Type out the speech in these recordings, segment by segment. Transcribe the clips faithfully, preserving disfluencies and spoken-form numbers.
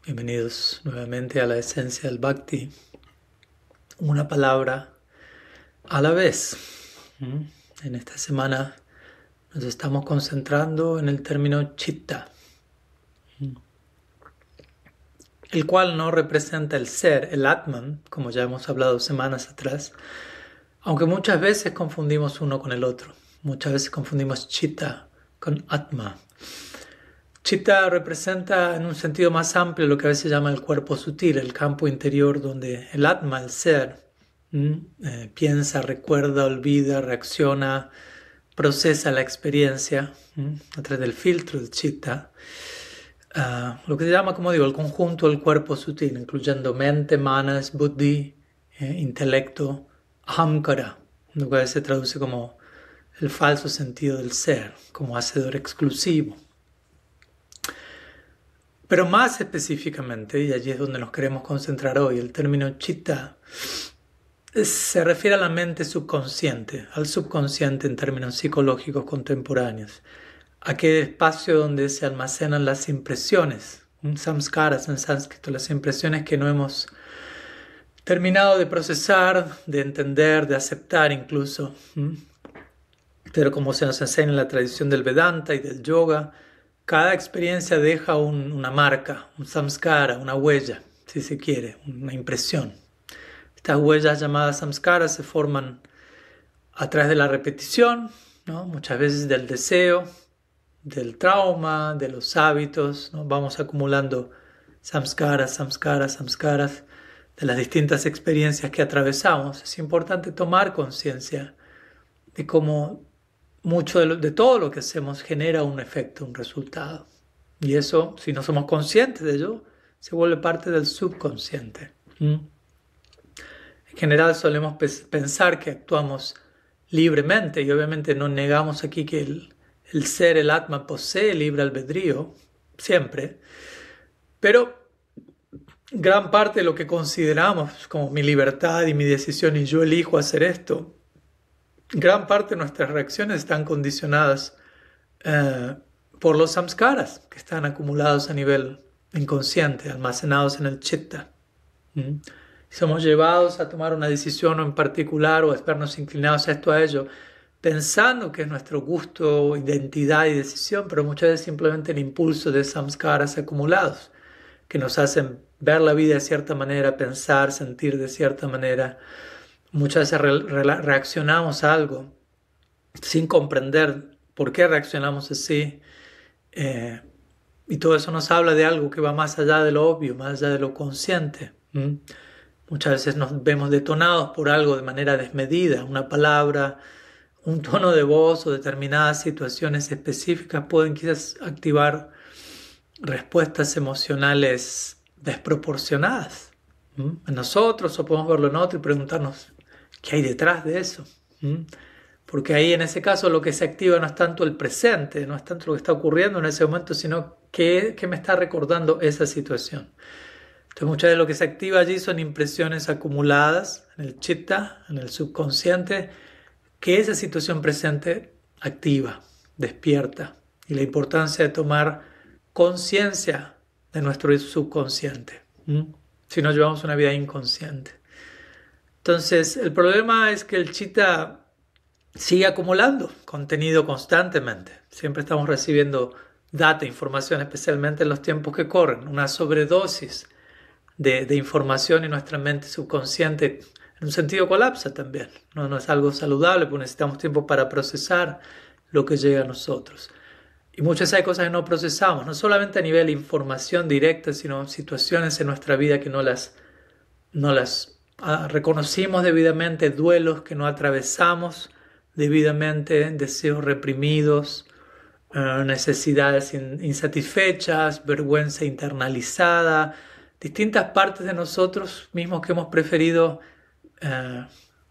Bienvenidos nuevamente a la esencia del Bhakti, una palabra a la vez. En esta semana nos estamos concentrando en el término chitta, el cual no representa el ser, el Atman, como ya hemos hablado semanas atrás, aunque muchas veces confundimos uno con el otro. Muchas veces confundimos chitta con Atma. Chitta representa en un sentido más amplio lo que a veces se llama el cuerpo sutil, el campo interior donde el Atma, el ser, eh, piensa, recuerda, olvida, reacciona, procesa la experiencia ¿m? a través del filtro del chitta. Uh, lo que se llama, como digo, el conjunto del cuerpo sutil, incluyendo mente, manas, buddhi, eh, intelecto, ahamkara, lo que a veces se traduce como el falso sentido del ser, como hacedor exclusivo. Pero más específicamente, y allí es donde nos queremos concentrar hoy, el término chitta se refiere a la mente subconsciente, al subconsciente en términos psicológicos contemporáneos, aquel espacio donde se almacenan las impresiones, samskaras en sánscrito, las impresiones que no hemos terminado de procesar, de entender, de aceptar incluso. Pero como se nos enseña en la tradición del Vedanta y del yoga, cada experiencia deja un, una marca, un samskara, una huella, si se quiere, una impresión. Estas huellas llamadas samskaras se forman a través de la repetición, ¿no? Muchas veces del deseo, del trauma, de los hábitos, ¿no? Vamos acumulando samskaras, samskaras, samskaras de las distintas experiencias que atravesamos. Es importante tomar conciencia de cómo mucho de, lo, de todo lo que hacemos genera un efecto, un resultado. Y eso, si no somos conscientes de ello, se vuelve parte del subconsciente. ¿Mm? En general solemos pensar que actuamos libremente y obviamente no negamos aquí que el, el ser, el Atma, posee libre albedrío, siempre. Pero gran parte de lo que consideramos como mi libertad y mi decisión y yo elijo hacer esto, gran parte de nuestras reacciones están condicionadas eh, por los samskaras que están acumulados a nivel inconsciente, almacenados en el chitta. ¿Mm? Somos llevados a tomar una decisión en particular o a vernos inclinados a esto a ello, pensando que es nuestro gusto, identidad y decisión, pero muchas veces simplemente el impulso de samskaras acumulados que nos hacen ver la vida de cierta manera, pensar, sentir de cierta manera. Muchas veces re- re- reaccionamos a algo sin comprender por qué reaccionamos así. Eh, y todo eso nos habla de algo que va más allá de lo obvio, más allá de lo consciente. ¿Mm? Muchas veces nos vemos detonados por algo de manera desmedida. Una palabra, un tono de voz o determinadas situaciones específicas pueden quizás activar respuestas emocionales desproporcionadas ¿Mm? en nosotros, o podemos verlo en otro y preguntarnos ¿qué hay detrás de eso? ¿Mm? Porque ahí en ese caso lo que se activa no es tanto el presente, no es tanto lo que está ocurriendo en ese momento, sino qué, qué me está recordando esa situación. Entonces muchas veces lo que se activa allí son impresiones acumuladas en el chitta, en el subconsciente, que esa situación presente activa, despierta. Y la importancia de tomar conciencia de nuestro subconsciente. ¿Mm? Si no llevamos una vida inconsciente. Entonces, el problema es que el chitta sigue acumulando contenido constantemente. Siempre estamos recibiendo data, información, especialmente en los tiempos que corren. Una sobredosis de, de información en nuestra mente subconsciente, en un sentido colapsa también. No, no es algo saludable, porque necesitamos tiempo para procesar lo que llega a nosotros. Y muchas hay cosas que no procesamos, no solamente a nivel de información directa, sino situaciones en nuestra vida que no las, no las ah, reconocimos debidamente, duelos que no atravesamos debidamente, deseos reprimidos, uh, necesidades in, insatisfechas, vergüenza internalizada, distintas partes de nosotros mismos que hemos preferido uh,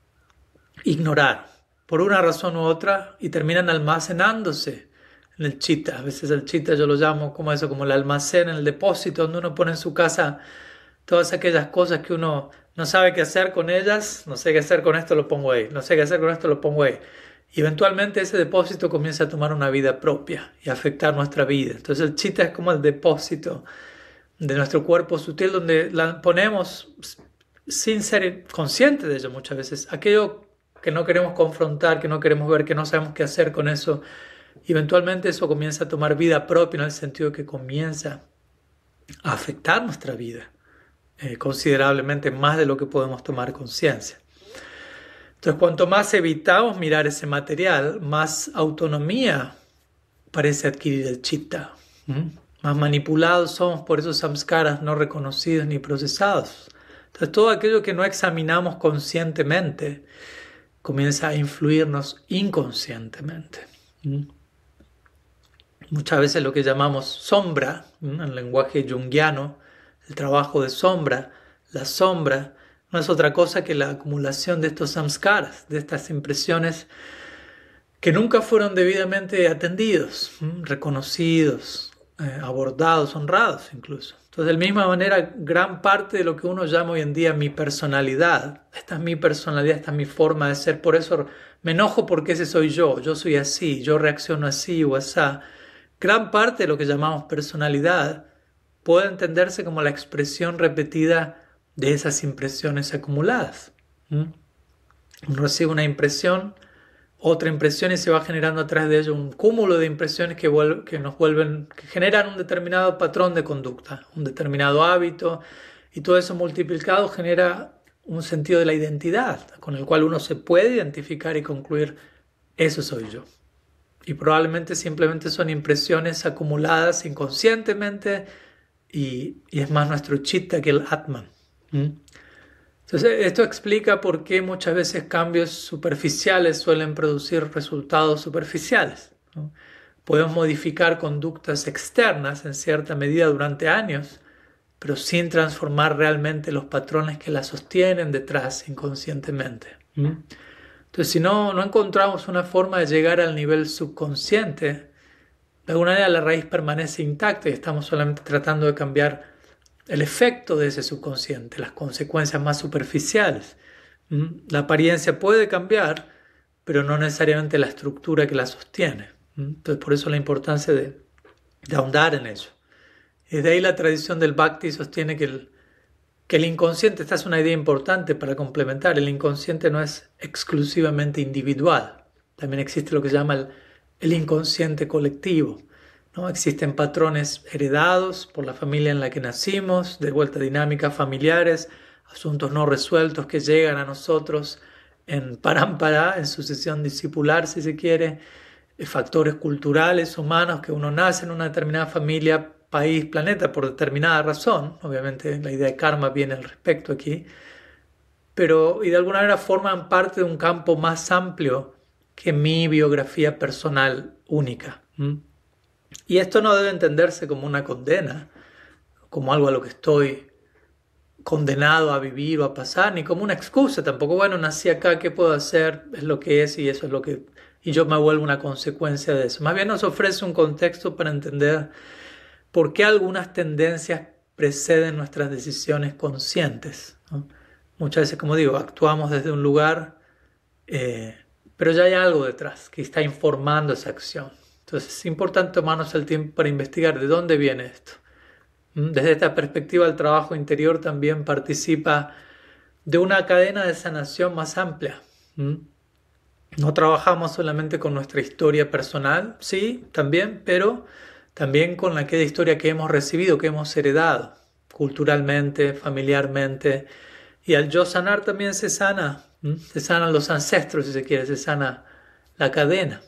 ignorar por una razón u otra y terminan almacenándose en el chitta. A veces el chitta yo lo llamo como eso, como el almacén, el depósito donde uno pone en su casa todas aquellas cosas que uno no sabe qué hacer con ellas. No sé qué hacer con esto, lo pongo ahí. No sé qué hacer con esto, lo pongo ahí. Y eventualmente ese depósito comienza a tomar una vida propia y a afectar nuestra vida. Entonces el chitta es como el depósito de nuestro cuerpo sutil, donde la ponemos sin ser conscientes de ello muchas veces. Aquello que no queremos confrontar, que no queremos ver, que no sabemos qué hacer con eso, eventualmente eso comienza a tomar vida propia, en el sentido de que comienza a afectar nuestra vida eh, considerablemente más de lo que podemos tomar conciencia. Entonces, cuanto más evitamos mirar ese material, más autonomía parece adquirir el chitta. ¿Mm? Más manipulados somos por esos samskaras no reconocidos ni procesados. Entonces, todo aquello que no examinamos conscientemente comienza a influirnos inconscientemente. ¿Mm? Muchas veces lo que llamamos sombra, ¿Mm? en el lenguaje junguiano, el trabajo de sombra, la sombra, no es otra cosa que la acumulación de estos samskaras, de estas impresiones que nunca fueron debidamente atendidos, ¿m? reconocidos, eh, abordados, honrados incluso. Entonces, de la misma manera, gran parte de lo que uno llama hoy en día mi personalidad, esta es mi personalidad, esta es mi forma de ser, por eso me enojo porque ese soy yo, yo soy así, yo reacciono así o asá. Gran parte de lo que llamamos personalidad puede entenderse como la expresión repetida de esas impresiones acumuladas. ¿Mm? Uno recibe una impresión, otra impresión y se va generando a través de ello un cúmulo de impresiones que, vuelve, que nos vuelven, que generan un determinado patrón de conducta, un determinado hábito, y todo eso multiplicado genera un sentido de la identidad con el cual uno se puede identificar y concluir, eso soy yo. Y probablemente simplemente son impresiones acumuladas inconscientemente y, y es más nuestro chitta que el atman. Entonces, esto explica por qué muchas veces cambios superficiales suelen producir resultados superficiales, ¿no? Podemos modificar conductas externas en cierta medida durante años, pero sin transformar realmente los patrones que las sostienen detrás inconscientemente. Entonces, si no, no encontramos una forma de llegar al nivel subconsciente, de alguna manera la raíz permanece intacta y estamos solamente tratando de cambiar el efecto de ese subconsciente, las consecuencias más superficiales. La apariencia puede cambiar, pero no necesariamente la estructura que la sostiene. Entonces, por eso la importancia de, de ahondar en ello. Y de ahí la tradición del Bhakti sostiene que el, que el inconsciente, esta es una idea importante para complementar, el inconsciente no es exclusivamente individual. También existe lo que se llama el, el inconsciente colectivo. ¿No? Existen patrones heredados por la familia en la que nacimos, de vuelta dinámicas familiares, asuntos no resueltos que llegan a nosotros en parámpara, en sucesión discipular si se quiere, factores culturales, humanos, que uno nace en una determinada familia, país, planeta por determinada razón. Obviamente la idea de karma viene al respecto aquí, pero y de alguna manera forman parte de un campo más amplio que mi biografía personal única. ¿Mm? Y esto no debe entenderse como una condena, como algo a lo que estoy condenado a vivir o a pasar, ni como una excusa tampoco. Bueno, nací acá, ¿qué puedo hacer? Es lo que es y eso es lo que... Y yo me vuelvo una consecuencia de eso. Más bien nos ofrece un contexto para entender por qué algunas tendencias preceden nuestras decisiones conscientes, ¿no? Muchas veces, como digo, actuamos desde un lugar, eh, pero ya hay algo detrás que está informando esa acción. Entonces es importante tomarnos el tiempo para investigar de dónde viene esto. Desde esta perspectiva, el trabajo interior también participa de una cadena de sanación más amplia. No trabajamos solamente con nuestra historia personal, sí, también, pero también con aquella historia que hemos recibido, que hemos heredado, culturalmente, familiarmente. Y al yo sanar también se sana, se sanan los ancestros, si se quiere, se sana la cadena.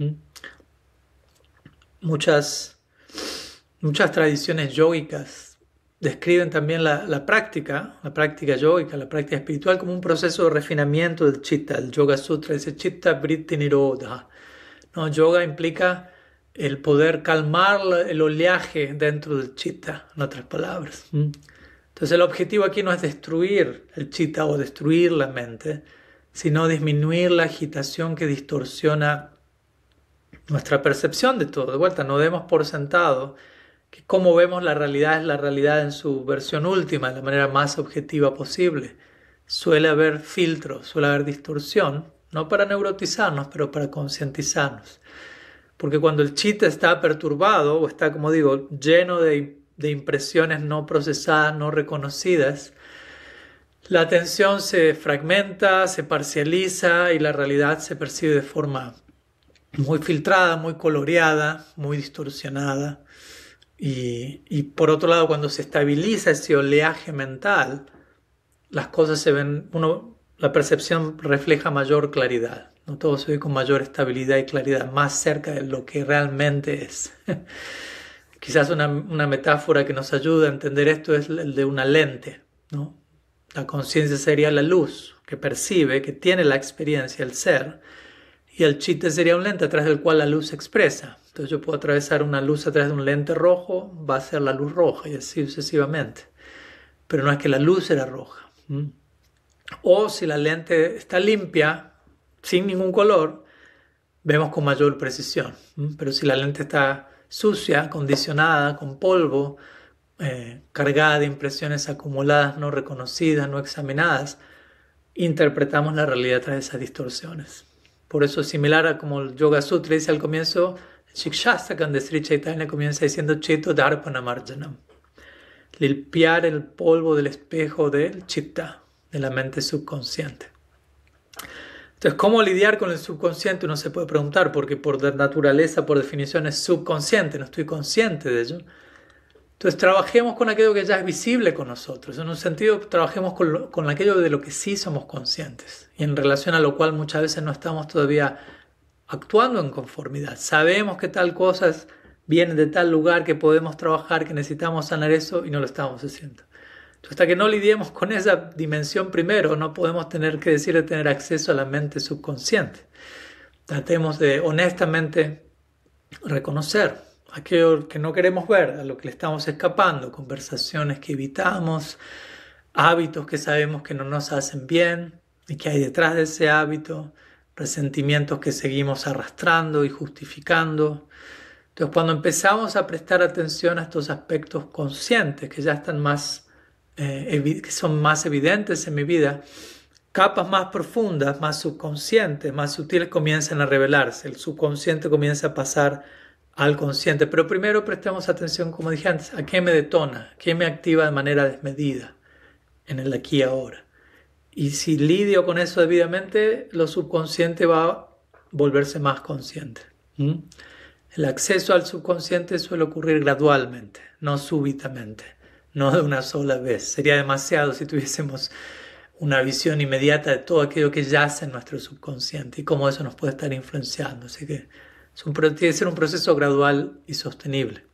Muchas, muchas tradiciones yógicas describen también la, la práctica, la práctica yógica, la práctica espiritual como un proceso de refinamiento del chitta. El Yoga Sutra dice chitta vritti nirodha. No, yoga implica el poder calmar el oleaje dentro del chitta, en otras palabras. Entonces el objetivo aquí no es destruir el chitta o destruir la mente, sino disminuir la agitación que distorsiona nuestra percepción de todo. De vuelta, no demos por sentado que cómo vemos la realidad es la realidad en su versión última, de la manera más objetiva posible. Suele haber filtros, suele haber distorsión, no para neurotizarnos, pero para concientizarnos. Porque cuando el chitta está perturbado o está, como digo, lleno de de impresiones no procesadas, no reconocidas, la atención se fragmenta, se parcializa y la realidad se percibe de forma muy filtrada, muy coloreada, muy distorsionada. Y, y por otro lado, cuando se estabiliza ese oleaje mental, las cosas se ven, uno, la percepción refleja mayor claridad, ¿no? Todo se ve con mayor estabilidad y claridad, más cerca de lo que realmente es. Quizás una, una metáfora que nos ayuda a entender esto es el de una lente, ¿no? La conciencia sería la luz que percibe, que tiene la experiencia, el ser, y el chitta sería un lente a través del cual la luz se expresa. Entonces yo puedo atravesar una luz a través de un lente rojo, va a ser la luz roja y así sucesivamente. Pero no es que la luz era roja. ¿Mm? O si la lente está limpia, sin ningún color, vemos con mayor precisión. ¿Mm? Pero si la lente está sucia, condicionada, con polvo, eh, cargada de impresiones acumuladas, no reconocidas, no examinadas, interpretamos la realidad a través de esas distorsiones. Por eso, similar a como el Yoga Sutra dice al comienzo, Shikshastakam de Sri Chaitanya comienza diciendo Cheto Darpana Marjanam. Limpiar el polvo del espejo del chitta, de la mente subconsciente. Entonces, ¿cómo lidiar con el subconsciente? Uno se puede preguntar, porque por naturaleza, por definición, es subconsciente, no estoy consciente de ello. Entonces, trabajemos con aquello que ya es visible con nosotros. En un sentido, trabajemos con, lo, con aquello de lo que sí somos conscientes, y en relación a lo cual muchas veces no estamos todavía actuando en conformidad. Sabemos que tal cosa viene de tal lugar, que podemos trabajar, que necesitamos sanar eso, y no lo estamos haciendo. Entonces, hasta que no lidiemos con esa dimensión primero, no podemos tener que decir de tener acceso a la mente subconsciente. Tratemos de honestamente reconocer aquello que no queremos ver, a lo que le estamos escapando, conversaciones que evitamos, hábitos que sabemos que no nos hacen bien y que hay detrás de ese hábito, resentimientos que seguimos arrastrando y justificando. Entonces, cuando empezamos a prestar atención a estos aspectos conscientes que ya están más, eh, que son más evidentes en mi vida, capas más profundas, más subconscientes, más sutiles comienzan a revelarse. El subconsciente comienza a pasar al consciente. Pero primero prestemos atención, como dije antes, a qué me detona, qué me activa de manera desmedida en el aquí y ahora. Y si lidio con eso debidamente, lo subconsciente va a volverse más consciente. ¿Mm? El acceso al subconsciente suele ocurrir gradualmente, no súbitamente, no de una sola vez. Sería demasiado si tuviésemos una visión inmediata de todo aquello que yace en nuestro subconsciente y cómo eso nos puede estar influenciando. Así que es un, tiene que ser un proceso gradual y sostenible.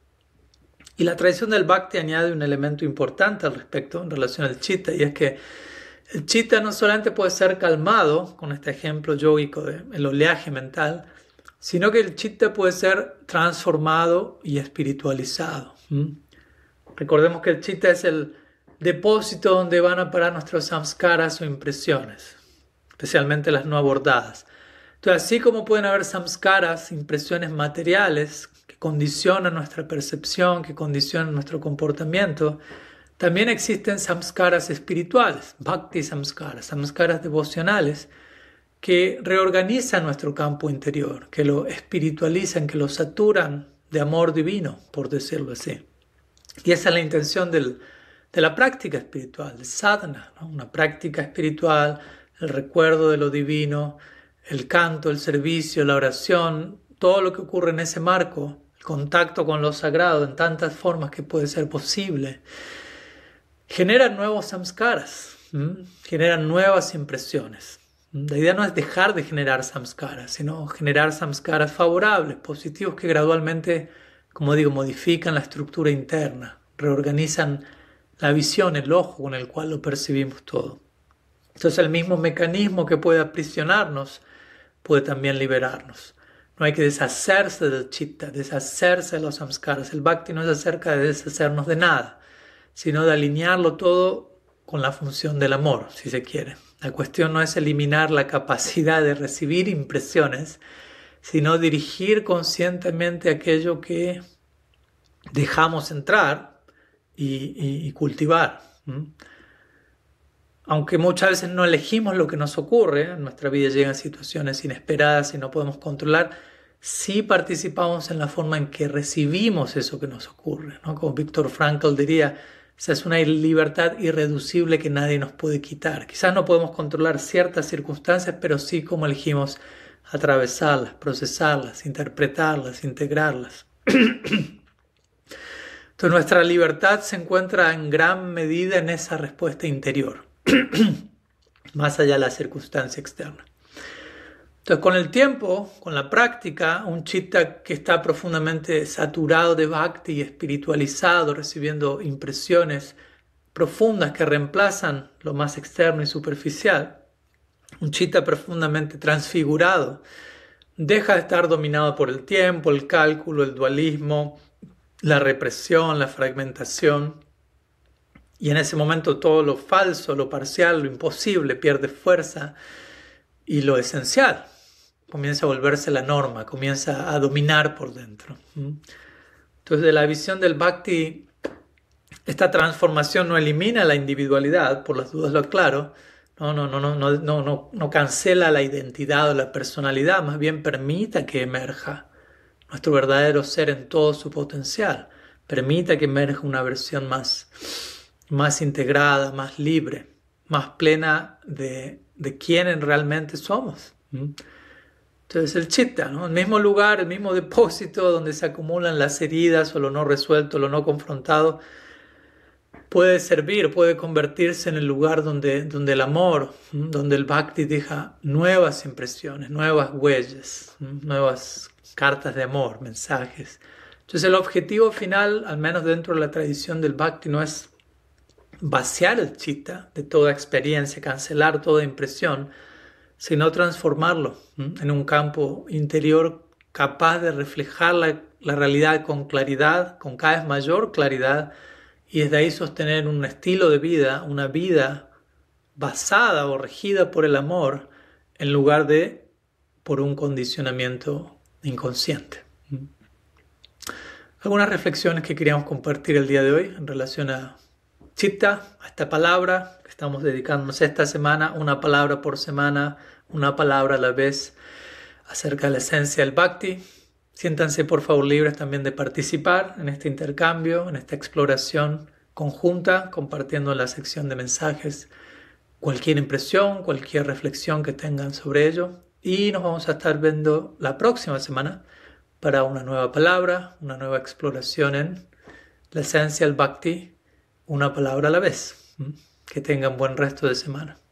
Y la tradición del Bhakti añade un elemento importante al respecto en relación al chitta, y es que el chitta no solamente puede ser calmado, con este ejemplo yógico del oleaje mental, sino que el chitta puede ser transformado y espiritualizado. ¿Mm? Recordemos que el chitta es el depósito donde van a parar nuestros samskaras o impresiones, especialmente las no abordadas. Entonces, así como pueden haber samskaras, impresiones materiales que condicionan nuestra percepción, que condicionan nuestro comportamiento, también existen samskaras espirituales, bhakti samskaras, samskaras devocionales, que reorganizan nuestro campo interior, que lo espiritualizan, que lo saturan de amor divino, por decirlo así. Y esa es la intención del, de la práctica espiritual, de sadhana, ¿no? Una práctica espiritual, el recuerdo de lo divino, el canto, el servicio, la oración, todo lo que ocurre en ese marco, el contacto con lo sagrado en tantas formas que puede ser posible, generan nuevos samskaras, ¿m? generan nuevas impresiones. La idea no es dejar de generar samskaras, sino generar samskaras favorables, positivos, que gradualmente, como digo, modifican la estructura interna, reorganizan la visión, el ojo con el cual lo percibimos todo. Entonces, el mismo mecanismo que puede aprisionarnos puede también liberarnos. No hay que deshacerse del chitta, deshacerse de los samskaras. El bhakti no es acerca de deshacernos de nada, sino de alinearlo todo con la función del amor, si se quiere. La cuestión no es eliminar la capacidad de recibir impresiones, sino dirigir conscientemente aquello que dejamos entrar y, y, y cultivar. ¿Mm? Aunque muchas veces no elegimos lo que nos ocurre, en nuestra vida llegan situaciones inesperadas y no podemos controlar, sí participamos en la forma en que recibimos eso que nos ocurre, ¿no? Como Viktor Frankl diría, esa es una libertad irreducible que nadie nos puede quitar. Quizás no podemos controlar ciertas circunstancias, pero sí cómo elegimos atravesarlas, procesarlas, interpretarlas, integrarlas. Entonces nuestra libertad se encuentra en gran medida en esa respuesta interior, más allá de la circunstancia externa. Entonces con el tiempo, con la práctica, un chitta que está profundamente saturado de bhakti y espiritualizado, recibiendo impresiones profundas que reemplazan lo más externo y superficial, un chitta profundamente transfigurado, deja de estar dominado por el tiempo, el cálculo, el dualismo, la represión, la fragmentación, y en ese momento todo lo falso, lo parcial, lo imposible pierde fuerza y lo esencial comienza a volverse la norma, comienza a dominar por dentro. Entonces, de la visión del Bhakti, esta transformación no elimina la individualidad, por las dudas lo aclaro, no, no, no, no, no, no, no, no cancela la identidad o la personalidad, más bien permita que emerja nuestro verdadero ser en todo su potencial. Permita que emerja una versión más, más integrada, más libre, más plena de, de quién realmente somos. Entonces el chitta, ¿no? El mismo lugar, el mismo depósito donde se acumulan las heridas o lo no resuelto, lo no confrontado, puede servir, puede convertirse en el lugar donde, donde el amor, donde el bhakti deja nuevas impresiones, nuevas huellas, nuevas cartas de amor, mensajes. Entonces el objetivo final, al menos dentro de la tradición del bhakti, no es vaciar el chitta de toda experiencia, cancelar toda impresión, sino transformarlo ¿m? en un campo interior capaz de reflejar la, la realidad con claridad, con cada vez mayor claridad, y desde ahí sostener un estilo de vida, una vida basada o regida por el amor, en lugar de por un condicionamiento inconsciente. Algunas reflexiones que queríamos compartir el día de hoy en relación a chitta, a esta palabra que estamos dedicándonos esta semana, una palabra por semana, una palabra a la vez, acerca de la esencia del bhakti. Siéntanse por favor libres también de participar en este intercambio, en esta exploración conjunta, compartiendo en la sección de mensajes cualquier impresión, cualquier reflexión que tengan sobre ello. Y nos vamos a estar viendo la próxima semana para una nueva palabra, una nueva exploración en la esencia del bhakti, una palabra a la vez. Que tengan buen resto de semana.